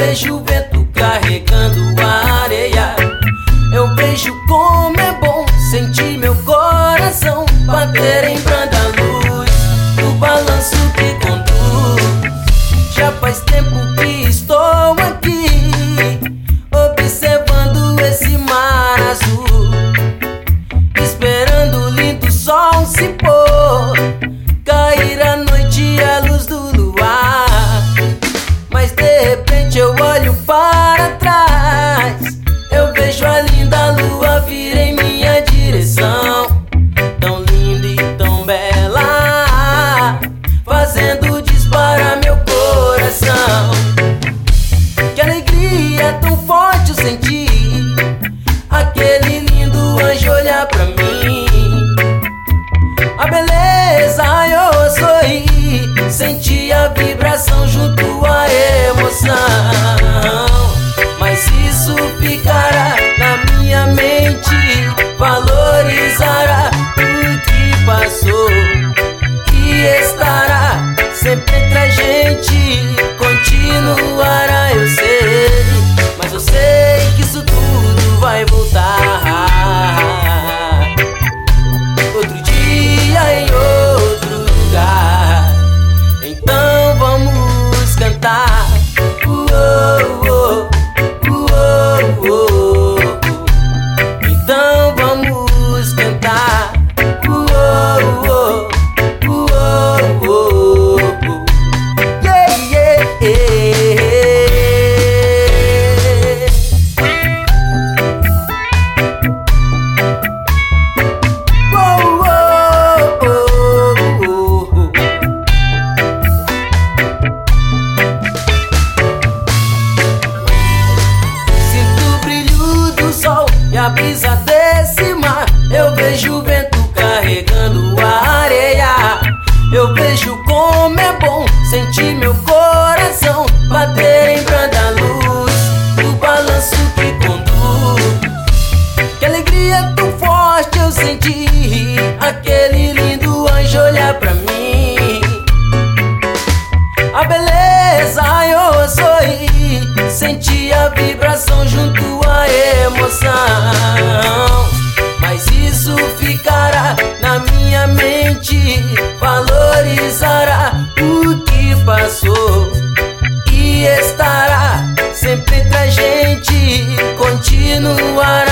vejo o vento carregando a areia. Eu vejo como é bom sentir meu coração bater em branda luz do balanço que conduz. Já faz tempo que estou aqui observando esse mar azul, esperando o lindo sol se pôr, cair a noite e a luz do luar. Mas de repente eu olho para trás, eu vejo a linda lua vir em minha direção, tão linda e tão bela, fazendo disparar meu coração. Que alegria tão forte eu senti, aquele lindo anjo olhar pra mim. A beleza eu sorri, senti a vibração junto à emoção. Mas isso ficará na minha mente, valorizará o que passou e estará sempre entre a gente, continuará, eu sei. Mas eu sei que isso tudo vai voltar outro dia em outro lugar. Então vamos cantar. Então vamos cantar. Yeah, yeah, yeah. Sinto o brilho do sol e a brisa desse mar. Eu vejo o vento carregando a areia. Eu vejo como é bom sentir meu coração bater em branda luz do balanço que conduz. Que alegria tão forte eu senti, aquele lindo anjo olhar pra mim. A beleza eu sorri, senti a vibração junto à emoção. Mas isso ficará na minha mente, valorizará o que passou e estará sempre entre a gente, continuará.